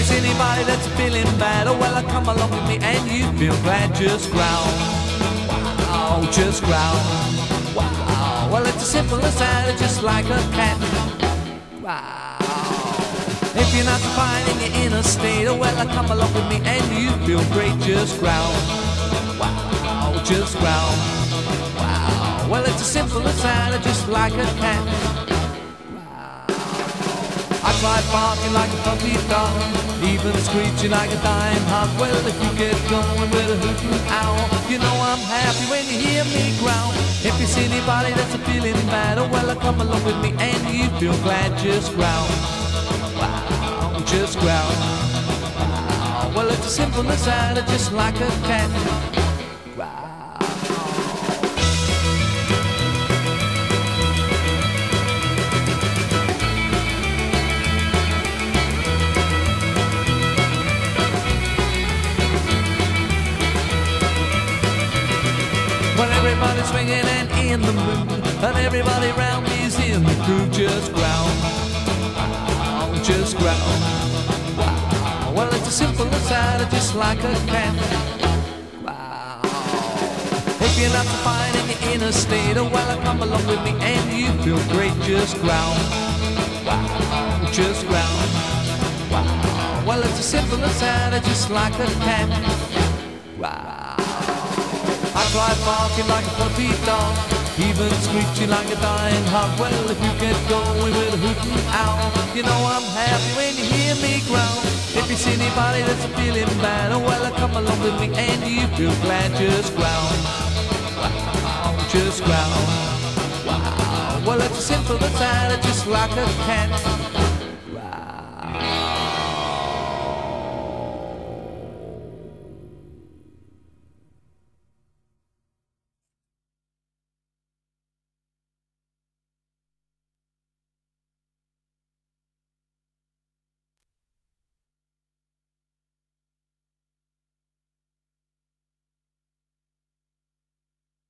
you see anybody that's feeling bad, oh well, come along with me and you feel glad. Just growl, wow, just growl, wow. Well, it's as simple as that, just like a cat. Wow. If you're not fine in your inner state, oh well, come along with me and you feel great. Just growl, wow, just growl, wow. Well, it's as simple as that, just like a cat. I tried barking like a puppy dog, even screeching like a dying hog. Well, if you get going with a hoot and owl, you know I'm happy when you hear me growl. If you see anybody that's feeling bad, oh well, come along with me and you feel glad. Just growl, wow, just growl, wow. Well, it's as simple as that, just like a cat. Growl. When everybody's swinging and in the mood, and everybody around me's in the groove, just growl, wow, just growl, wow. Well, it's as simple as that, just like a cat. Wow. If you're not fine in your inner state, oh well, come along with me and you feel great. Just growl, wow, just growl, wow. Well, it's as simple as that, just like a cat. Wow. I tried barking like a puppy dog, even screeching like a dying hog. Well, if you get going with a hoot and owl, you know I'm happy when you hear me growl. If you see anybody that's feeling bad, oh well, come along with me and you feel glad. Just growl, wow, just growl, wow. Well, it's as simple as that, just like a cat. Wow.